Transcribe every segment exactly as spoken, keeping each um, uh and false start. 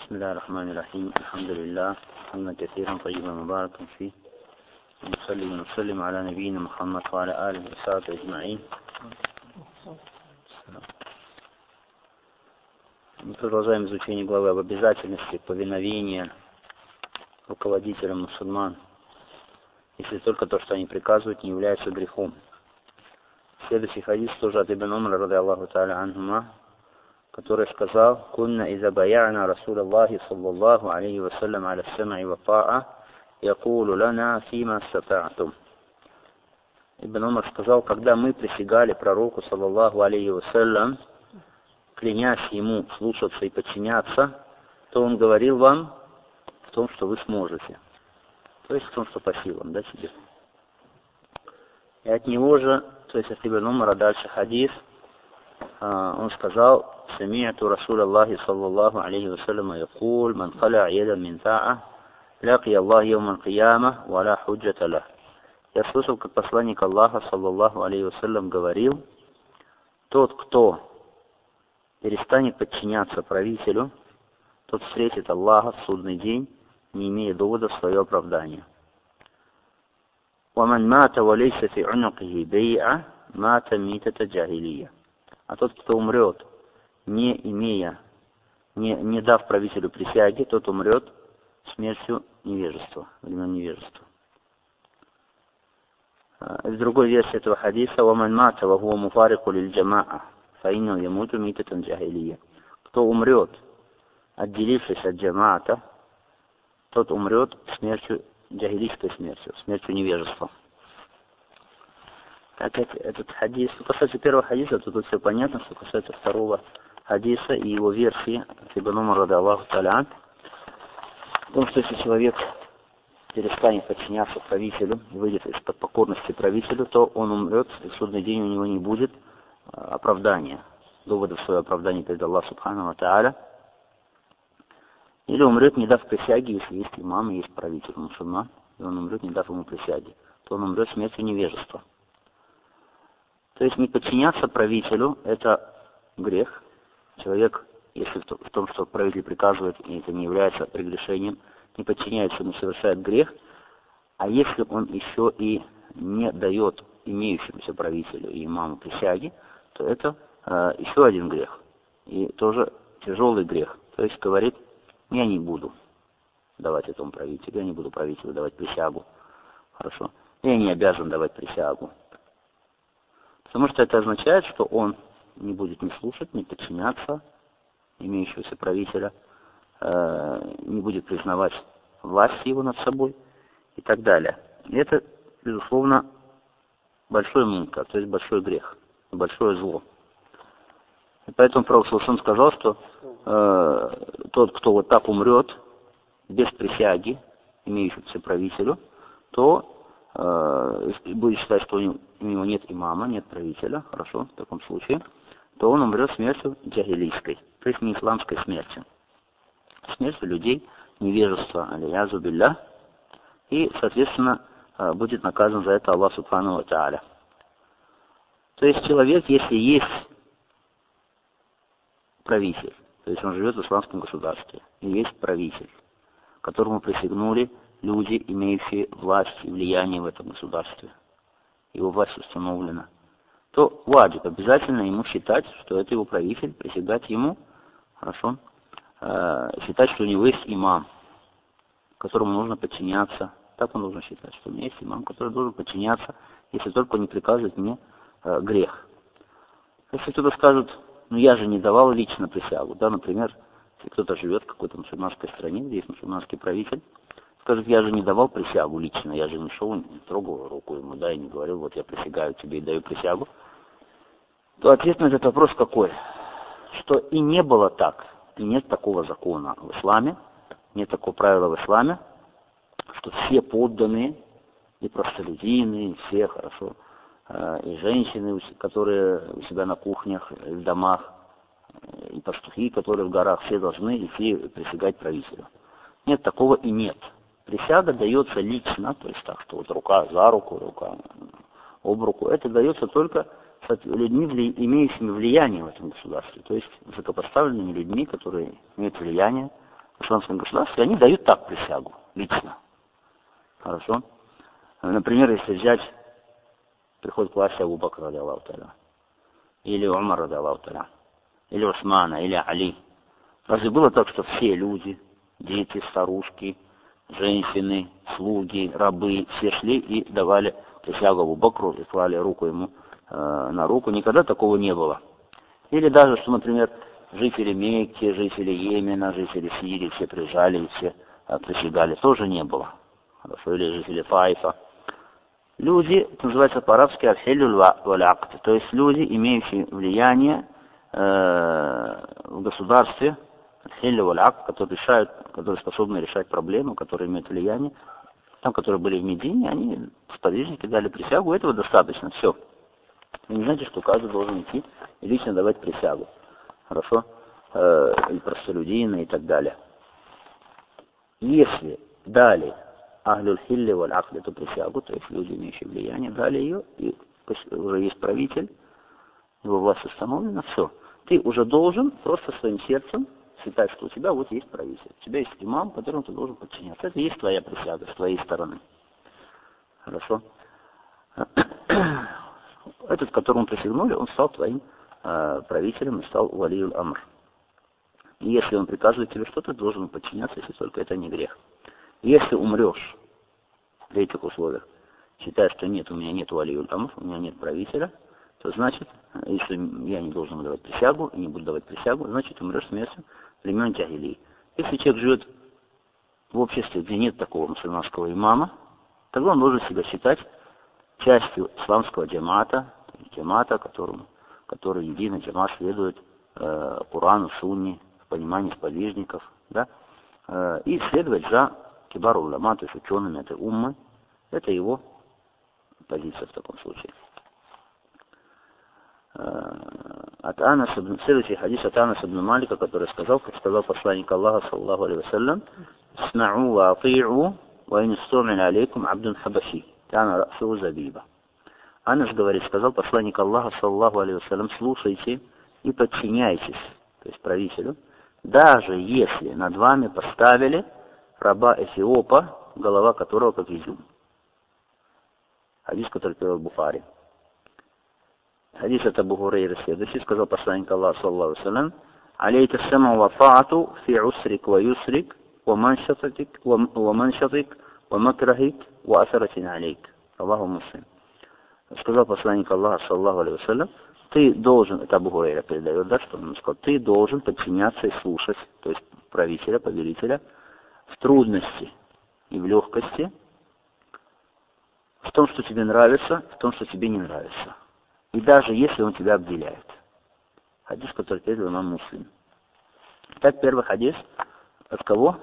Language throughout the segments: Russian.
بسم الله الرحمن الرحيم. الحمد لله حمدا كثيرا طيبا مباركا فيه، ونصلي ونسلم على نبينا محمد وعلى آله وصحبه أجمعين. Мы продолжаем изучение главы об обязательности повиновения руководителям мусульман, если только то, что они приказывают, не является грехом. Следующий хадис тоже от Ибн Умара, ради Аллаху та'аля анхума, который сказал: «Кунна иза бая'на Расул Аллахи саллаллаху алейхи вассалям аля сам'i ва та'a, якулу лана фима статa'тум». Ибн Умар сказал: когда мы присягали пророку саллаллаху алейхи вассалям, клянясь ему слушаться и подчиняться, то он говорил вам в том, что вы сможете. То есть в том, что по силам, да, тебе. И от него же, то есть от Ибн Умара дальше хадис, он сказал: «Сами'ту Расул Аллахи саллаллаху алейхи вассалям якуль, ман халя ядан мин та'a, лаки Аллах яуман кияма, ва ла худжата лах». Я слышал, как посланник Аллаха саллаллаху алейхи вассалям говорил: тот, кто перестанет подчиняться правителю, тот встретит Аллаха в судный день, не имея довода в свое оправдание. وَمَنْ مَاتَ وَلَيْسَ فِي عُنُقِهِ بَيْعَةٌ مَاتَ مِيتَةَ جَاهِلِيَّةٍ. А тот, кто умрет, не имея, не, не дав правителю присяги, тот умрет смертью невежества, времен невежества. В другой версии этого хадиса: وَمَنْ مَاتَ وَهُوَ مُفَارِقُ لِلْجَمَاعَةِ فَإِنَّهُ يَمُوتُ مِيتَةً جَاهِلِيَّةً. Кто умрет, отделившись от джамаата, тот умрет смертью, джахилийской смертью, смертью невежества. Так этот хадис, что касается первого хадиса, то тут все понятно. Что касается второго хадиса и его версии, Ибн Умар ради Аллаху та'аля анху, в том, что если человек перестанет подчиняться правителю и выйдет из-под покорности правителю, то он умрет, и в судный день у него не будет оправдания, довода в свое оправдание перед Аллахом субхану ва та'аля. Или умрет, не дав присяги, если есть имам и есть правитель мусульман, и он умрет, не дав ему присяги, то он умрет смертью невежества. То есть не подчиняться правителю — это грех. Человек, если в том, что правитель приказывает, и это не является прегрешением, не подчиняется ему, совершает грех. А если он еще и не дает имеющемуся правителю и имаму присяги, то это э, еще один грех. И тоже тяжелый грех. То есть говорит: я не буду давать этому правителю, я не буду правителю давать присягу. Хорошо. Я не обязан давать присягу. Потому что это означает, что он не будет ни слушать, ни подчиняться имеющегося правителя, э, не будет признавать власть его над собой и так далее. И это, безусловно, большой мункар, то есть большой грех, большое зло. И поэтому Пророк саллаллаху алейхи ва саллям сказал, что э, тот, кто вот так умрет, без присяги, имеющегося правителю, то э, будет считать, что у него, у него нет имама, нет правителя, хорошо, в таком случае, то он умрет смертью джахилийской, то есть не исламской смертью. Смертью людей, невежества, алиязу билля, и, соответственно, э, будет наказан за это Аллах субхану ва та'аля. То есть человек, если есть правитель, то есть он живет в исламском государстве, и есть правитель, которому присягнули люди, имеющие власть и влияние в этом государстве, его власть установлена, то ваджиб, обязательно ему считать, что это его правитель, присягать ему, хорошо, э, считать, что у него есть имам, которому нужно подчиняться. Так он должен считать, что у меня есть имам, который должен подчиняться, если только он не приказывает мне э, грех. Если кто-то скажет: ну я же не давал лично присягу, да, например, если кто-то живет в какой-то мусульманской стране, где есть мусульманский правитель, скажет: я же не давал присягу лично, я же не шел, не трогал руку ему, да, и не говорил: вот я присягаю тебе и даю присягу, то ответ на этот вопрос какой? Что и не было так, и нет такого закона в исламе, нет такого правила в исламе, что все подданные, и простолюдины, и все, хорошо, и женщины, которые у себя на кухнях, в домах, и пастухи, которые в горах, все должны идти присягать правителю. Нет, такого и нет. Присяга дается лично, то есть так, что вот рука за руку, рука об руку. Это дается только людьми, имеющими влияние в этом государстве, то есть высокопоставленными людьми, которые имеют влияние исламском государстве, они дают так присягу, лично. Хорошо? Например, если взять, приходит к власти Абу Бакр, ради Аллаху та'аля, или Умар, ради Аллаху та'аля, или Усмана, или Али. Разве было так, что все люди, дети, старушки, женщины, слуги, рабы, все шли и давали присягу Абу Бакру и клали руку ему э, на руку? Никогда такого не было. Или даже, что, например, жители Мекки, жители Йемена, жители Сирии, все приезжали и все э, присягали, тоже не было. Хорошо, или жители Таифа. Люди, это называется по-арабски аль-хиллю валь-акд, то есть люди, имеющие влияние э, в государстве, аль-хиллю валь-акд, которые решают, которые способны решать проблемы, которые имеют влияние. Там, которые были в Медине, они сподвижники дали присягу, этого достаточно, все. Вы не знаете, что каждый должен идти и лично давать присягу. Хорошо? Э, и простолюдины и так далее. Если дали Ахлюль хилли валь акд эту присягу, то есть люди, имеющие влияние, дали ее, и уже есть правитель, его власть установлена, все. Ты уже должен просто своим сердцем считать, что у тебя вот есть правитель. У тебя есть имам, которому ты должен подчиняться. Это и есть твоя присяга с твоей стороны. Хорошо? Этот, которому присягнули, он стал твоим э, правителем и стал валиюль амр. И если он приказывает тебе что-то, ты должен подчиняться, если только это не грех. Если умрешь в этих условиях, считая, что нет, у меня нет валиюль амр, у меня нет правителя, то значит, если я не должен давать присягу, и не буду давать присягу, значит, умрешь смертью времен джахилии. Если человек живет в обществе, где нет такого мусульманского имама, тогда он должен себя считать частью исламского джамата, джамата, которому, который единый джамат следует э, Корану, Сунне, в понимании сподвижников, да, э, и следовать за кибар уляма, то есть учеными этой уммы. Это его позиция в таком случае. От Анас, следующий хадис от Анас ибн Малика, который сказал, как сказал посланник Аллаха, саллаху алейхи вассалям, «Сма'у ва ати'у, ва ин истумин алейкум абдун хабаши, кана расу забиба». Анас говорит, сказал посланник Аллаха, саллаху алейхи вассалям, слушайте и подчиняйтесь, то есть правителю, даже если над вами поставили раба Эфиопа, голова которого как изюм. Хадис, который перевел Бухари. Хадис от Абу Хурейры следующий, сказал посланник Аллаха, саллаху алейхи вассалям, «Алейка саму ва таату фи усрик ва юсрик, ва маншатик, ва маншатик, ва макрахик, ва асаратин алейк». Аллаху муслим. Сказал посланник Аллаха, саллаху алейхи вассалям, ты должен, это Абу Хурейра передает, да, что он сказал, ты должен подчиняться и слушать, то есть правителя, повелителя, в трудности и в легкости, в том, что тебе нравится, в том, что тебе не нравится. И даже если он тебя обделяет. Хадис, который передал нам Муслим. Так, первый хадис от кого?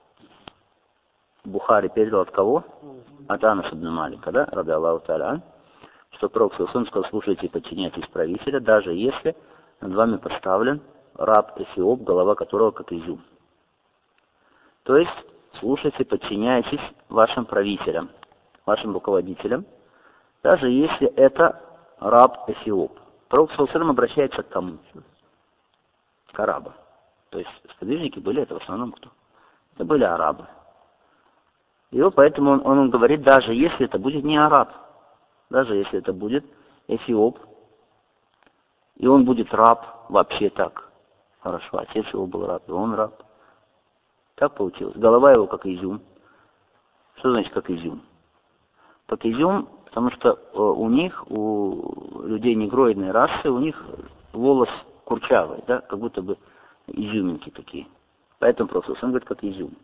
Бухари передал от кого? От Анаса ибн Малика, да? Ради Аллаху та'аля. Что Пророк саллаллаху сказал, слушайте и подчиняйтесь правителя, даже если над вами поставлен раб Эфиоп, голова которого как изюм. То есть, слушайте, подчиняйтесь вашим правителям, вашим руководителям, даже если это раб Эфиоп. Пророк саллаллаху обращается к кому? К арабам. То есть сподвижники были это в основном кто? Это были арабы. И вот поэтому он, он говорит, даже если это будет не араб, даже если это будет Эфиоп, и он будет раб, вообще так. Хорошо, отец его был раб, и он раб. Так получилось. Голова его как изюм. Что значит как изюм? Как изюм, потому что у них, у людей негроидной расы, у них волос курчавый, да, как будто бы изюминки такие. Поэтому просто он говорит, как изюм.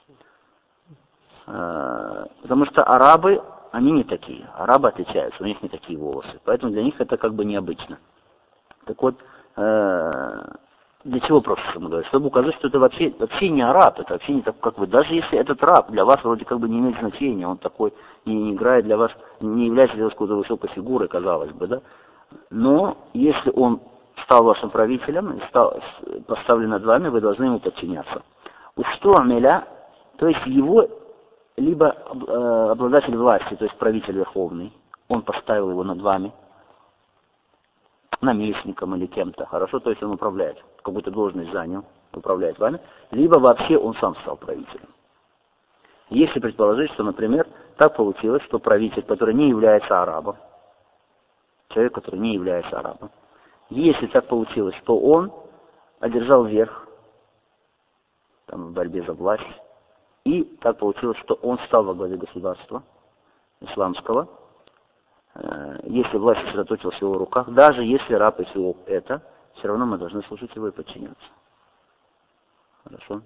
А, потому что арабы, они не такие. Арабы отличаются, у них не такие волосы. Поэтому для них это как бы необычно. Так вот, э, для чего просто говорит? Чтобы указать, что это вообще, вообще не араб, это вообще не так, как вы. Даже если этот раб для вас вроде как бы не имеет значения, он такой не, не играет для вас, не является для вас какой-то высокой фигурой, казалось бы, да. Но если он стал вашим правителем, стал поставлен над вами, вы должны ему подчиняться. Что амеля, то есть его либо э, обладатель власти, то есть правитель верховный, он поставил его над вами, наместником или кем-то, хорошо, то есть он управляет, какую-то должность занял, управляет вами, либо вообще он сам стал правителем. Если предположить, что, например, так получилось, что правитель, который не является арабом, человек, который не является арабом, если так получилось, что он одержал верх там, в борьбе за власть, и так получилось, что он стал во главе государства исламского, э, если власть сосредоточилась в его руках, даже если раб Эфиоп это, все равно мы должны слушать его и подчиняться. Хорошо?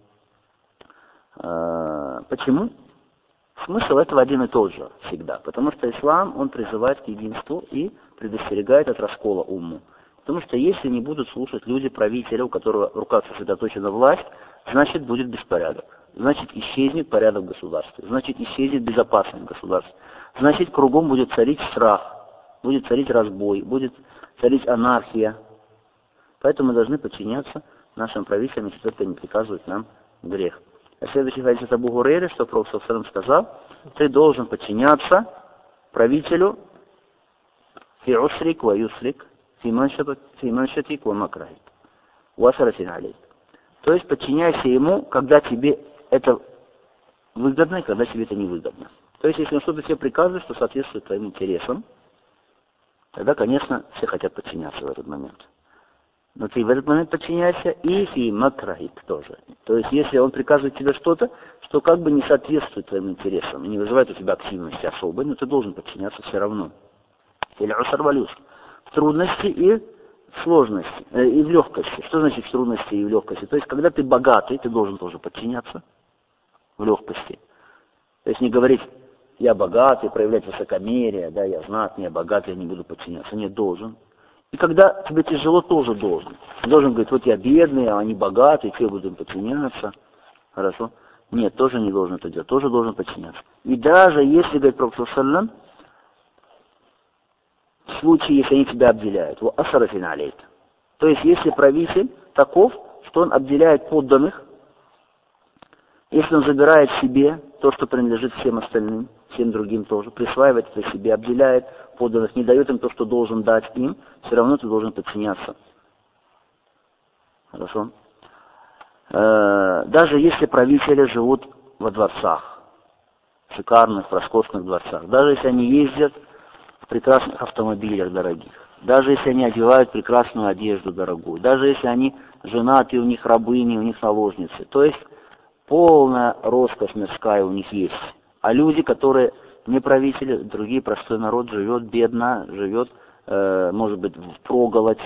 Э, почему? Смысл этого один и тот же всегда, потому что ислам, он призывает к единству и предостерегает от раскола умму. Потому что если не будут слушать люди правителя, у которого в руках сосредоточена власть, значит будет беспорядок. Значит исчезнет порядок в государстве. Значит исчезнет безопасность в государстве. Значит кругом будет царить страх, будет царить разбой, будет царить анархия. Поэтому мы должны подчиняться нашим правителям, если только не приказывают нам грех. А следующий хадис от Абу Гурейры, что Пророк саллаллаху алейхи ва саллям сказал: ты должен подчиняться правителю фи усрик ва юсрик, фи маншатик ва макрахик, ва саратин алейк. То есть подчиняйся ему, когда тебе это выгодно и когда тебе это невыгодно. То есть если он что-то тебе приказывает, что соответствует твоим интересам, тогда, конечно, все хотят подчиняться в этот момент. Но ты в этот момент подчиняйся и фи макрахик тоже. То есть если он приказывает тебе что-то, что как бы не соответствует твоим интересам и не вызывает у тебя активности особой, но ты должен подчиняться все равно. Или усар валь юср. В трудности и в сложности, э, и в легкости. Что значит в трудности и в легкости? То есть когда ты богатый, ты должен тоже подчиняться в легкости. То есть не говорить: я богатый, проявлять высокомерие, да, я знатный, я богатый, я не буду подчиняться. Нет, должен. И когда тебе тяжело, тоже должен. Ты должен говорить: вот я бедный, а они богатые, тебе буду подчиняться. Хорошо? Нет, тоже не должен это делать, тоже должен подчиняться. И даже если, говорит Пророк саллаллаху алейхи ва саллям, в случае, если они тебя обделяют, во асаратин алейк. То есть, если правитель таков, что он обделяет подданных, если он забирает себе то, что принадлежит всем остальным, всем другим тоже, присваивает это себе, обделяет подданных, не дает им то, что должен дать им, все равно ты должен подчиняться. Хорошо? Даже если правители живут во дворцах, шикарных, роскошных дворцах, даже если они ездят в прекрасных автомобилях дорогих, даже если они одевают прекрасную одежду дорогую, даже если они женаты, у них рабыни, у них наложницы, то есть полная роскошь мирская у них есть. А люди, которые не правители, другие, простой народ, живет бедно, живет, э, может быть, впроголодь,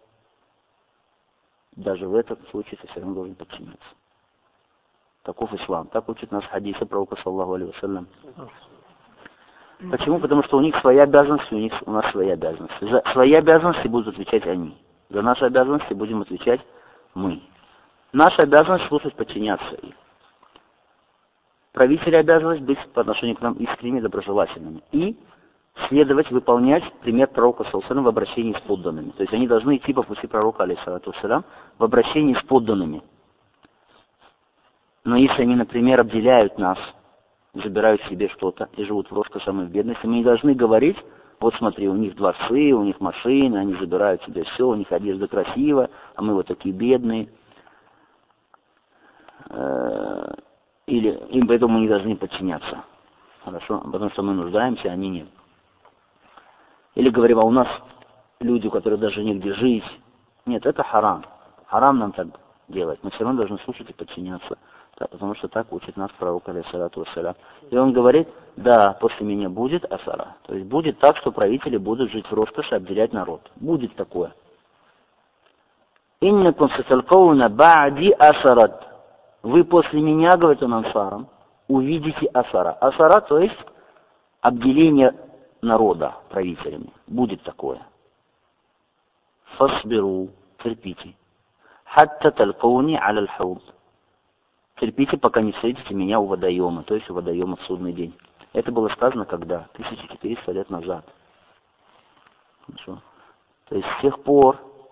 даже в этом случае ты все равно должен подчиняться. Таков ислам. Так учит нас хадисы пророка саллаллаху алейхи ва саллям. Почему? Потому что у них свои обязанности, у них у нас свои обязанности. За свои обязанности будут отвечать они. За наши обязанности будем отвечать мы. Наша обязанность слушать, подчиняться им. Правителя обязанность быть по отношению к нам искренними, доброжелательными. И следовать, выполнять пример пророка саллаллаху алейхи ва саллям в обращении с подданными. То есть они должны идти по пути пророка алейхиссалату вассалям в обращении с подданными. Но если они, например, обделяют нас, забирают себе что-то и живут в роскоши, мы в бедности, мы не должны говорить: вот смотри, у них дворцы, у них машины, они забирают себе все, у них одежда красивая, а мы вот такие бедные. Или им поэтому мы не должны подчиняться. Хорошо? Потому что мы нуждаемся, а они нет. Или говорим: а у нас люди, у которых даже негде жить. Нет, это харам. Харам нам так делать. Мы все равно должны слушать и подчиняться. Да, потому что так учит нас пророк алейхиссалату вассалям. И он говорит: да, после меня будет асара. То есть будет так, что правители будут жить в роскоши, обделять народ. Будет такое. Иннакум саталкауна ба'ди асарат. Вы после меня, говорит он ансарам, увидите асара. Асара, то есть обделение народа правителями. Будет такое. Фасбиру, терпите. Хатта талкауни аля аль-хауд. Терпите, пока не встретите меня у водоема, то есть у водоема в судный день. Это было сказано когда? тысяча четыреста лет назад. Хорошо. То есть с тех пор,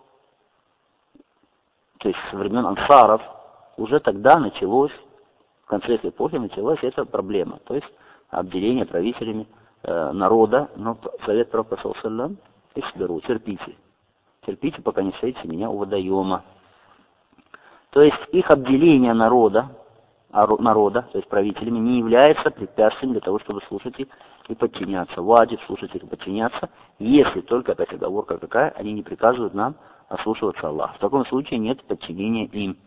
то есть со времен ансаров, уже тогда началось, в конце этой эпохи началась эта проблема. То есть обделение правителями э, народа, но совет пророка саллаллаху алейхи ва саллям: исбиру, терпите. Терпите, пока не встретите меня у водоема. То есть их обделение народа, народа, то есть правителями, не является препятствием для того, чтобы слушать их и подчиняться. Ваджиб слушать их и подчиняться, если только, опять оговорка какая, они не приказывают нам ослушиваться Аллаха. В таком случае нет подчинения им.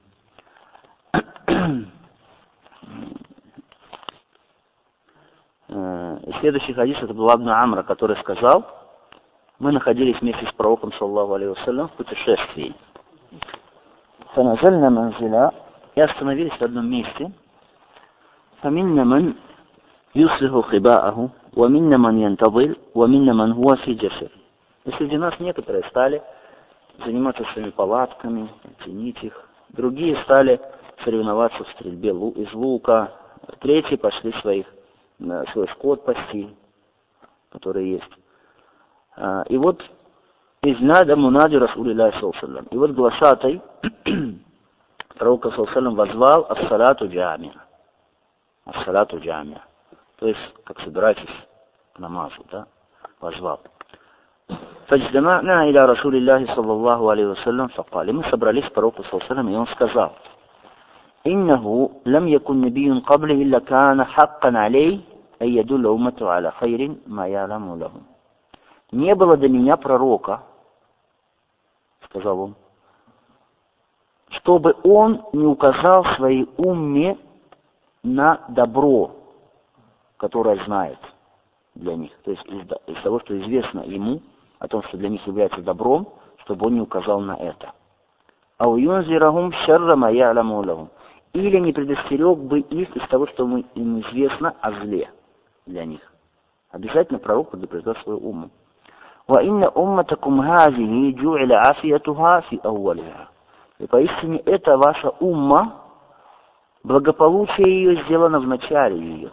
Следующий хадис это был Абну Амра, который сказал: мы находились вместе с пророком, саллаллаху алейхи вассалям, в путешествии. فنزلنا منزلا, и остановились в одном месте. فمنا من يصلح خباءه ومنا من ينتظر ومنا من هو في جسر. И среди нас некоторые стали заниматься своими палатками, ценить их. Другие стали соревноваться в стрельбе из лука. Третьи пошли своих, свой скот пасти, который есть. И вот изнада мунади Расулилляхи саллаллаху алейхи ва саллям. И вот глашатай пророка саллаллаху алейхи ва саллям возвал ас-салату джамиа. Ас-салату джамиа. То есть, как собирайтесь к намазу, да? Возвал. فاجتمعنا إلى رسول الله صلى الله عليه وسلم فقال. Мы собрались к пророку саллаллаху алейхи ва саллям, и он сказал: إنه لم يكن نبي قبل إلا كان حقا عليه أن يدل أمته على خير ما يعلم لهم. Не было до меня пророка, сказал он, чтобы он не указал своей умме на добро, которое знает для них. То есть из, из того, что известно ему, о том, что для них является добром, чтобы он не указал на это. «Ау юнзирахум шарра ма я'ламу лахум». Или не предостерег бы их из того, что им известно о зле для них. Обязательно пророк предупреждал свою умму. وَإِنَّ أُمَّتَكُمْ هَذِهِ جُعِلَ عَافِيَتُهَا فِي أَوَّلِهَا. И поистине это ваша умма, благополучие ее сделано в начале ее.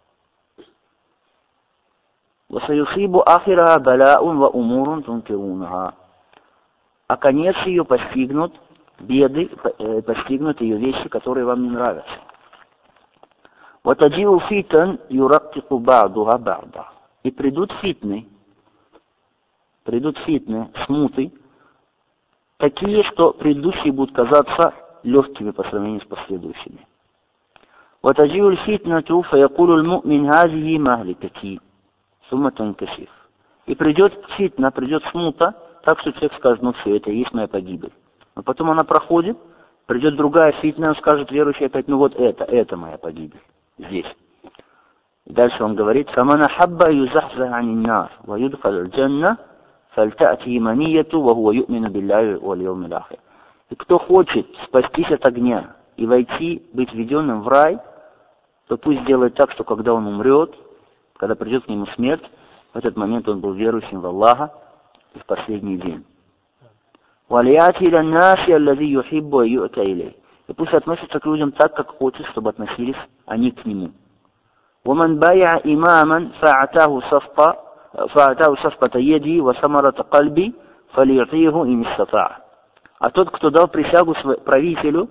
وَسَيُصِيبُ آخِرَهَا بَلَاءٌ وَأُمُورٌ تُنْكِرُونَهَا. А конец ее постигнут беды, постигнут ее вещи, которые вам не нравятся. وَتَجِئُ فِتَنْ يُرَقِّقُ بَعْضُهَا بَعْضًا. И придут фитны, придут фитны, смуты, такие, что предыдущие будут казаться легкими по сравнению с последующими. وَتَجِئُ الْفِتْنَةُ فَيَقُولُ الْمُؤْمِنْ هَذِهِ مَهْلِكَتِي ثُمَّ تَنْكَشِفُ. И придет фитна, придет смута, так что человек скажет: ну все, это и есть моя погибель. Но потом она проходит, придет другая фитна, он скажет верующий опять: ну вот это, это моя погибель. Здесь. И дальше он говорит: فَمَنْ أَحَبَّ يُزَحْزَحَ عَنِ النَّارِ وَيُدْخَلَ الْجَنَّةَ فَلْتَأْتِهِ مَنِيَّةُ وَهُوَ يُؤْمِنُ بِاللَّهِ وَالْيَوْمِ الْآخِرِ. И кто хочет спастись от огня и войти, быть введенным в рай, то пусть делает так, что когда он умрет, когда придет к нему смерть, в этот момент он был верующим в Аллаха и в последний день. وَلْيَأْتِ إِلَى النَّاسِ الَّذِي يُحِبُّ وَيُؤْتَ إِلَيْهِ. И пусть относятся к людям так, как хочет, чтобы относились они к нему. وَمَنْ بَيَعَ إِمَامًا فَأَعْتَاهُ صَفْقَ فَأَعْتَاهُ صَفْقَةَ يَدِي وَثَمَرَةَ قَلْبِي فَلْيُعْطِيهُ إِنِ اسْتَطَاعَ. А тот, кто дал присягу правителю,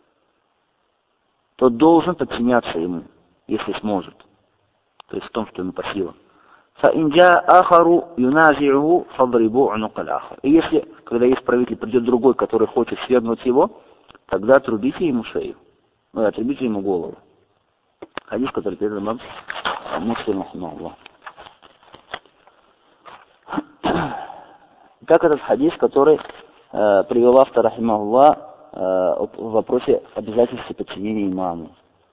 тот должен подчиняться ему, если сможет. То есть в том, что ему по силам. فَإِنْ جَاءَ آخَرُ يُنَازِعُهُ فَضْرِبُوا عُنُقَ الْآخَرِ. И если, когда есть правитель, придет другой, который хочет свергнуть его, тогда отрубите ему шею, ну, отрубите ему голову. Хадис, который передал нам Муслим, рахимахуллах. Как этот хадис, который э, привел автор, рахимахуллах, э, в вопросе обязательности подчинения имаму.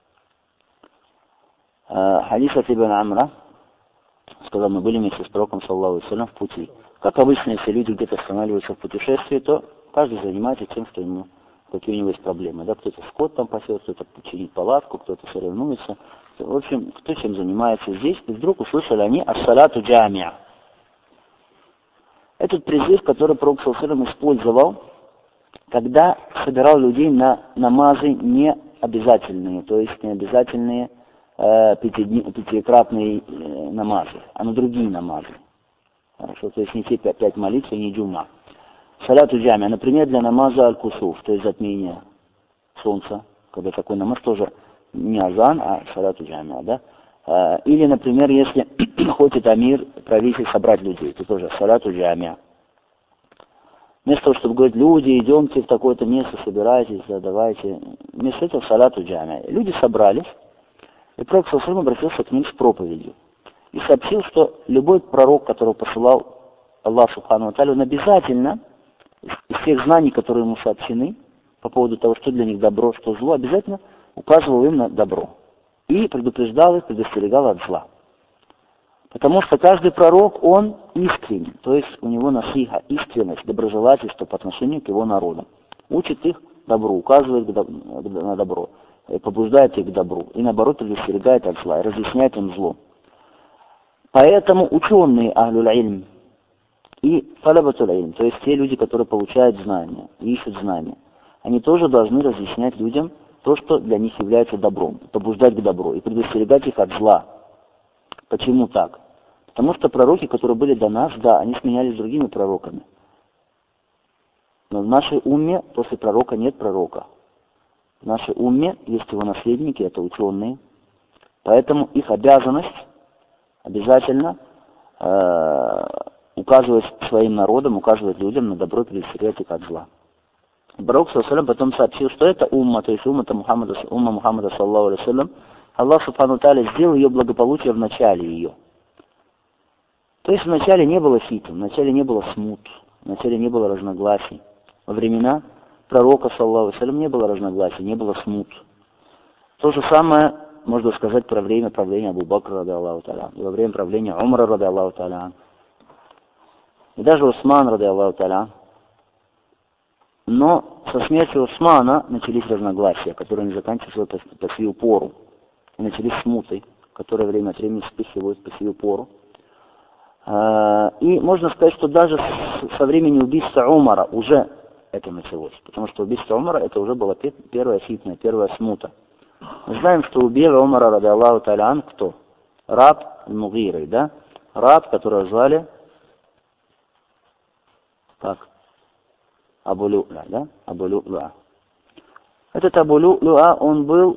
Э, хадис от Ибн Амра сказал: мы были вместе с пророком, саллаллаху алейхи ва саллям, в пути. Как обычно, если люди где-то останавливаются в путешествии, то каждый занимается тем, что ему, какие у него есть проблемы. Да? Кто-то скот там пасет, кто-то чинит палатку, кто-то соревнуется. В общем, кто чем занимается здесь. И вдруг услышали они ас-салату джамиа. Этот призыв, который пророк саллаллаху алейхи ва саллям использовал, когда собирал людей на намазы не обязательные, то есть не обязательные э, пятикратные э, намазы, а на другие намазы. Хорошо, то есть не те пять молитв и не джума. Салату джамиа, например, для намаза аль-кусуф, то есть затмения солнца, когда такой намаз тоже не азан, а салату джамиа, да? Или, например, если хочет амир, правитель, собрать людей, то тоже салату джамиа. Вместо того, чтобы говорить, люди, идемте в такое-то место, собирайтесь, да, давайте. Вместо этого салату джамия. Люди собрались, и пророк саллаллаху алейхи ва саллям обратился к ним с проповедью. И сообщил, что любой пророк, которого посылал Аллах Субхану ва Тааля, он обязательно из всех знаний, которые ему сообщены, по поводу того, что для них добро, что зло, обязательно указывал им на добро. И предупреждал их, предостерегал от зла. Потому что каждый пророк, он искренен, то есть у него насиха, искренность, доброжелательство по отношению к его народу. Учит их добру, указывает на добро, побуждает их к добру, и наоборот предостерегает от зла, и разъясняет им зло. Поэтому ученые ахлюль-ильм и талабатуль-ильм, то есть те люди, которые получают знания, ищут знания, они тоже должны разъяснять людям то, что для них является добром, побуждать к добру и предостерегать их от зла. Почему так? Потому что пророки, которые были до нас, да, они сменялись другими пророками. Но в нашей умме после пророка нет пророка. В нашей умме есть его наследники, это ученые. Поэтому их обязанность обязательно э, указывать своим народам, указывать людям на добро и предостерегать их от зла. Пророк саллаллаху алейхи ва саллям потом сообщил, что это умма, то есть умма Мухаммада, умма Мухаммада саллаллаху алейхи ва саллям, Аллах Субхану ва Тааля сделал ее благополучие в начале ее. То есть в начале не было фитн, в начале не было смут, в начале не было разногласий. Во времена пророка саллаллаху алейхи ва саллям не было разногласий, не было смут. То же самое можно сказать про время правления Абу Бакра, ради Аллаху Тааля, и во время правления Умара, ради Аллаху Тааля, и даже Усман, ради Аллаху Тааля. Но со смертью Усмана начались разногласия, которые не заканчиваются по, по сию пору. И начались смуты, которые время от времени вспыхивают по сию пору. И можно сказать, что даже со времени убийства Умара уже это началось. Потому что убийство Умара это уже была первая фитна, первая смута. Мы знаем, что убил Умара, ради Аллаху Тааля, кто? Раб Мугиры, да? Раб, которого звали как? Абу Лю'ля, да? Абу Лю'ля. Этот Абу Лю'ля, он был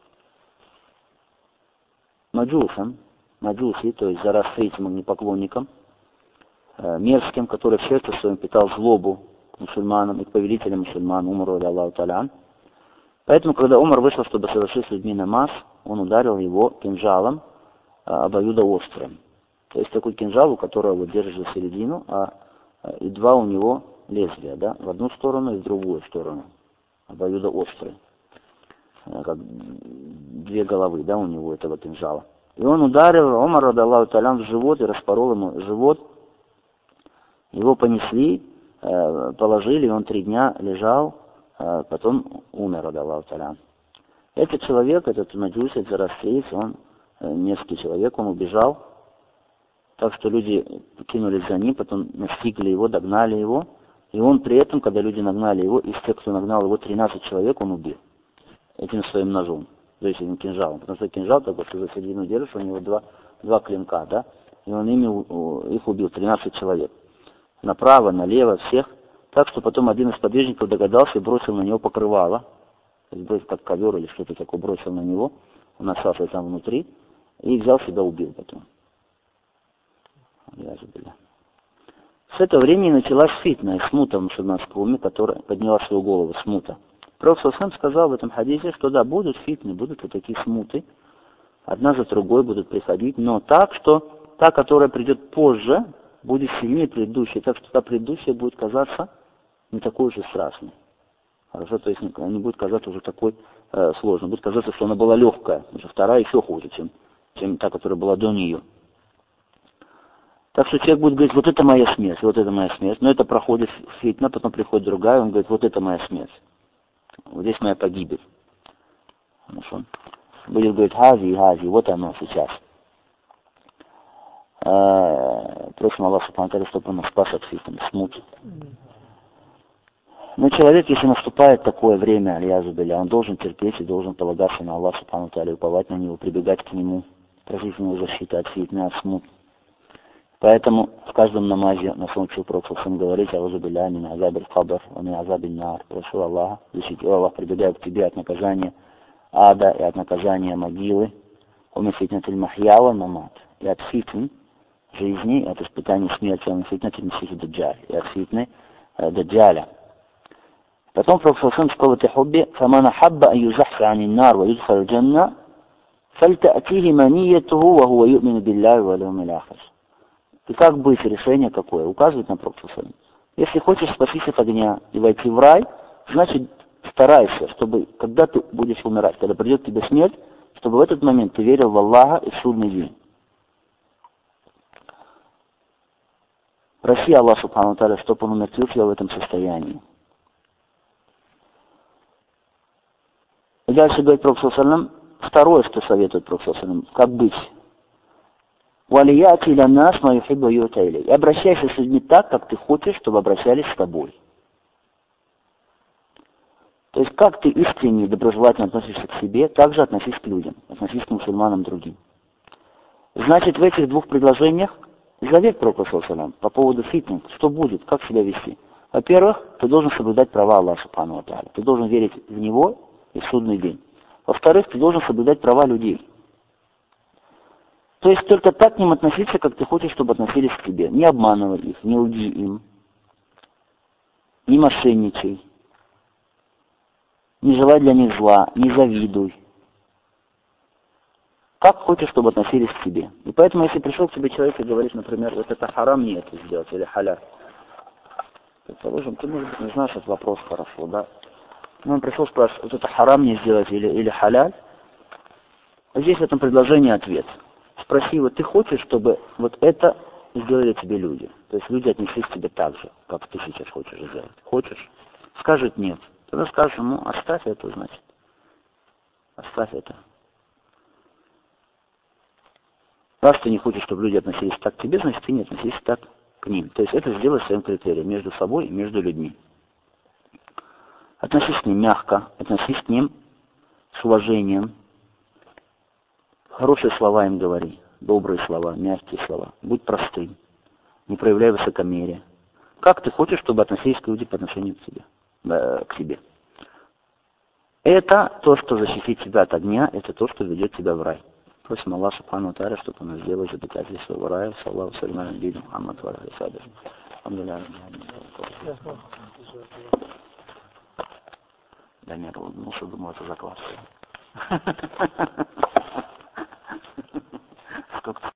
маджусом, маджуси, то есть зороастрийцем, огнепоклонником, э, мерзким, который в сердце своем питал злобу к мусульманам и к повелителям мусульман, Умару, ради Аллаху Тааля. Поэтому, когда Умар вышел, чтобы совершить с людьми намаз, он ударил его кинжалом э, обоюдоострым. То есть такой кинжал, у которого вот держит за середину, а э, и два у него лезвия, да, в одну сторону и в другую сторону, обоюдоострые, э, как две головы, да, у него этого кинжала. И он ударил Умара, ради Аллаху Тааля, в живот и распорол ему живот. Его понесли, э, положили, и он три дня лежал, э, потом умер, ради Аллаху Тааля. Этот человек, этот маджуси, этот зороастрийец, он э, мерзкий человек, он убежал, так что люди кинулись за ним, потом настигли его, догнали его, и он при этом, когда люди нагнали его, из тех, кто нагнал его, тринадцать человек, он убил этим своим ножом. То есть этим кинжалом, потому что кинжал такой, что за середину держишь, у него два, два клинка, да, и он ими, их убил, тринадцать человек. Направо, налево, всех, так что потом один из подвижников догадался и бросил на него покрывало, то есть бросил как ковер или что-то такое, бросил на него, он остался там внутри, и взял себя, убил потом. С этого времени началась фитна, смута в мусульманском уме, которая подняла свою голову, смута. Пророк саллаллаху алейхи ва саллям сказал в этом хадисе, что да, будут фитны, будут вот такие смуты, одна за другой будут приходить, но так, что та, которая придет позже, будет сильнее предыдущей, так что та предыдущая будет казаться не такой уж и страшной. Хорошо, то есть не будет казаться уже такой э, сложной, будет казаться, что она была легкая, потому что вторая еще хуже, чем, чем та, которая была до нее. Так что человек будет говорить, вот это моя смерть, вот это моя смерть, но это проходит фитна, потом приходит другая, он говорит, вот это моя смерть. Вот здесь моя погибель. Хорошо. Будет говорить, хази и хази, вот оно сейчас. А, просим Аллаха Субхану ва Тааля, чтобы он нас спас от фитн, смут. Но человек, если наступает такое время, аль-язу билля, он должен терпеть и должен полагаться на Аллаха Субхану ва Тааля, уповать на него, прибегать к нему, просить его защиты от фитны, от смут. Поэтому в каждом намазе нас учил Пророк саллаллаху алейхи ва саллям говорить «Аузу билля мин азабиль кабр, ва мин азабиль нар». Прошу Аллаха, защити, о Аллах, прибегаю к тебе от наказания ада и от наказания могилы, ва мин фитнатиль махья ва мамат, и от фитн жизни, от испытаний смерти, ва мин фитнатиль масихи даджаль, и от фитны Даджаля. Потом Пророк сказал: «Тихубби, фамана хабба ан юзахса анин нар ва юдхал джанна, фальтаатихи маниятуху ва хуа ю'мину билляхи вал яумил ахир». И как быть, решение какое? Указывает на Пророк. Если хочешь спастись от огня и войти в рай, значит старайся, чтобы когда ты будешь умирать, когда придет к тебе смерть, чтобы в этот момент ты верил в Аллаха и в судный день. Проси Аллах Субхану ва Тааля, чтобы он умертвил тебя в этом состоянии. И дальше говорит Пророк, второе, что советует Пророк, как быть. «Валияти ля нас ма юхиббу ю'та илей». И обращайся с людьми так, как ты хочешь, чтобы обращались с тобой. То есть, как ты искренне и доброжелательно относишься к себе, так же относись к людям, относись к мусульманам другим. Значит, в этих двух предложениях завет Пророка по поводу фитнес, что будет, как себя вести. Во-первых, ты должен соблюдать права Аллаха Субхану ва Тааля. Ты должен верить в Него и в судный день. Во-вторых, ты должен соблюдать права людей. То есть только так к ним относиться, как ты хочешь, чтобы относились к тебе. Не обманывай их, не лги им, не мошенничай, не желай для них зла, не завидуй. Как хочешь, чтобы относились к тебе. И поэтому, если пришел к тебе человек и говорит, например, вот это харам мне это сделать, или халял. Предположим, ты, может быть, не знаешь этот вопрос хорошо, да? Но он пришел спрашивать, вот это харам мне сделать или, или халяль. А здесь в этом предложении ответ. Спроси его, ты хочешь, чтобы вот это сделали тебе люди? То есть люди отнеслись к тебе так же, как ты сейчас хочешь сделать. Хочешь? Скажет нет. Тогда скажешь ему, оставь это, значит. Оставь это. Раз ты не хочешь, чтобы люди относились так к тебе, значит, ты не относись так к ним. То есть это сделай своим критерием между собой и между людьми. Относись к ним мягко, относись к ним с уважением. Хорошие слова им говори, добрые слова, мягкие слова. Будь простым, не проявляй высокомерие. Как ты хочешь, чтобы относились к людям по отношению к тебе? Э, к тебе? Это то, что защитит тебя от огня, это то, что ведет тебя в рай. Просим Аллаха Субхану ва Тааля, чтобы он нас сделал из обитателей своего рая. Саллаху саляму алейкум, Мухаммад ва алейхи ва салям. Да нет, ну что, думаю, это закладка. Сколько